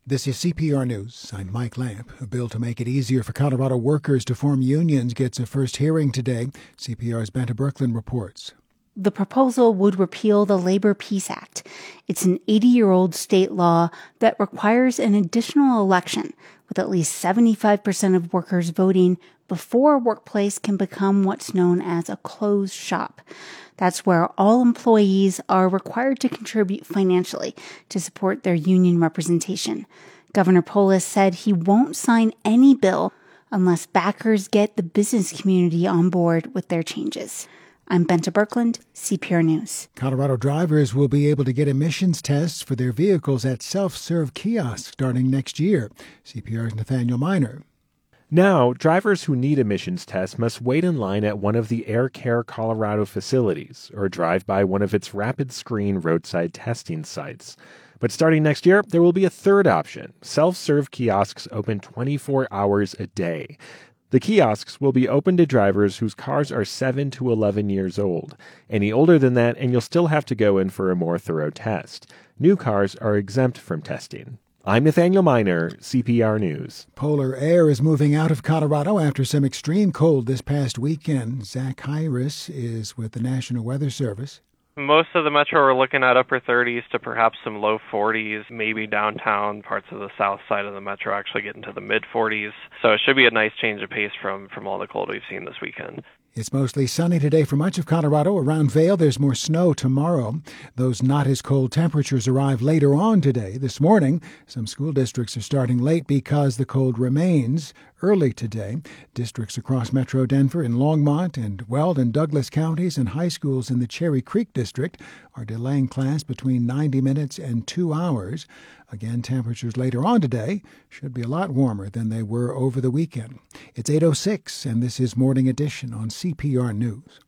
This is CPR News. I'm Mike Lamp. A bill to make it easier for Colorado workers to form unions gets a first hearing today. CPR's Benta Berkland reports. The proposal would repeal the Labor Peace Act. It's an 80-year-old state law that requires an additional election with at least 75% of workers voting before a workplace can become what's known as a closed shop. That's where all employees are required to contribute financially to support their union representation. Governor Polis said he won't sign any bill unless backers get the business community on board with their changes. I'm Benta Berkland, CPR News. Colorado drivers will be able to get emissions tests for their vehicles at self-serve kiosks starting next year. CPR's Nathaniel Miner. Now, drivers who need emissions tests must wait in line at one of the Air Care Colorado facilities or drive by one of its rapid screen roadside testing sites. But starting next year, there will be a third option. Self-serve kiosks open 24 hours a day. The kiosks will be open to drivers whose cars are 7 to 11 years old. Any older than that, and you'll still have to go in for a more thorough test. New cars are exempt from testing. I'm Nathaniel Miner, CPR News. Polar air is moving out of Colorado after some extreme cold this past weekend. Zach Hyris is with the National Weather Service. Most of the metro are looking at upper 30s to perhaps some low 40s, maybe downtown, parts of the south side of the metro actually getting to the mid 40s. So it should be a nice change of pace from all the cold we've seen this weekend. It's mostly sunny today for much of Colorado. Around Vail, there's more snow tomorrow. Those not as cold temperatures arrive later on today. This morning, some school districts are starting late because the cold remains early today. Districts across Metro Denver in Longmont and Weld and Douglas counties and high schools in the Cherry Creek district are delaying class between 90 minutes and 2 hours. Again, temperatures later on today should be a lot warmer than they were over the weekend. It's 8:06, and this is Morning Edition on CPR News.